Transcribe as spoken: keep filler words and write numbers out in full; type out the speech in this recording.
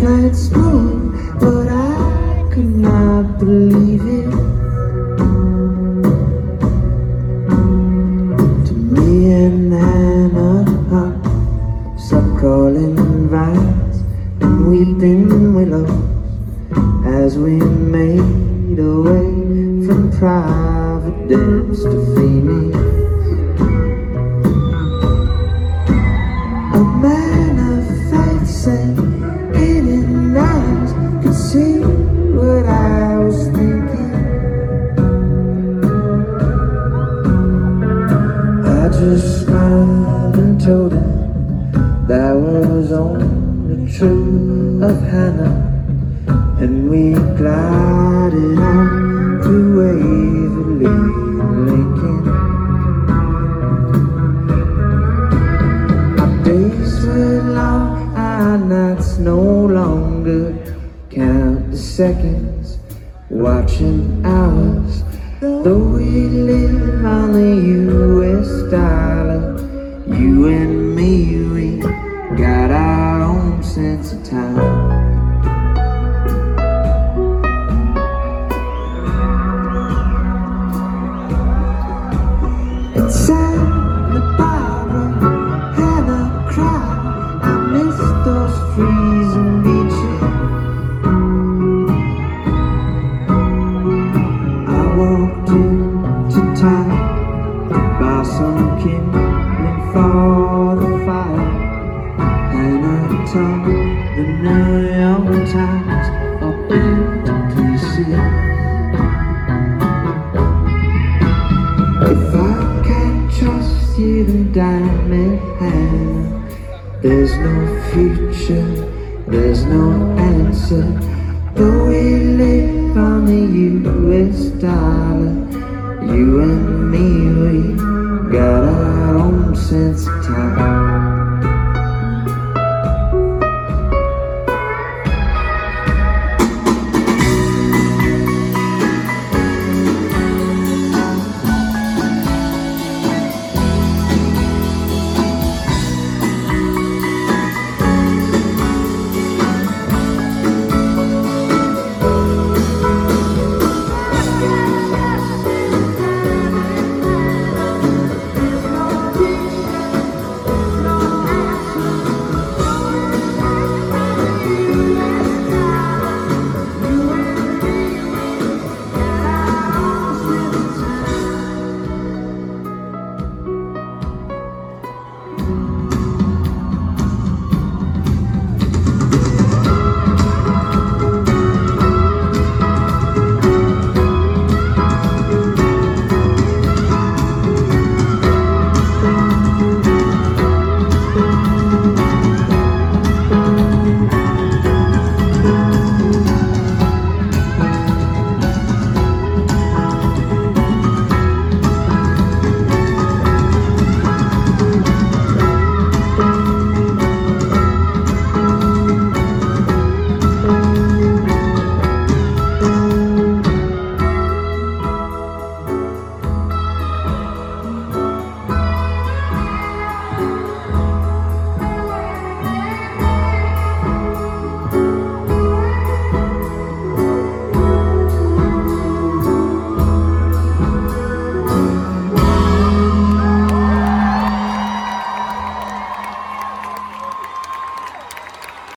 played smooth, but I could not believe it. To me and Hannah, some calling vines and weeping willows as we made our way from Providence to Phoenix. A man of faith said, hidden eyes could see what I was thinking. I just smiled and told him that was only true of Hannah, and we glided on to Waverly, Lincoln. Our days were long, our nights no longer. Count the seconds, watching hours. Though we live on the U S dollar, you and me, we got our own sense of time. Santa Barbara, Hannah cried, I miss those freezing beaches. I walked into town to buy some kindling for the fire. Hannah told the New York Times up into pieces. If I can't trust you, then diamond hand, there's no future, there's no answer. Though we live on the U S dollar, you and me, we got our own sense of time.